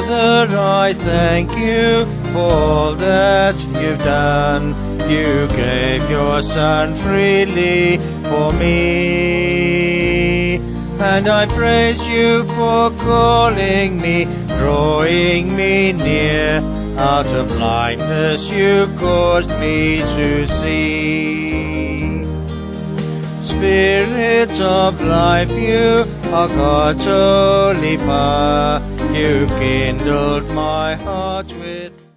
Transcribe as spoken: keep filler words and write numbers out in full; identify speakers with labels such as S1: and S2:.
S1: Father, I thank you for all that you've done. You gave your Son freely for me. And I praise you for calling me, drawing me near. Out of blindness you caused me to see. Spirit of life, you are God's holy power. You've kindled my heart with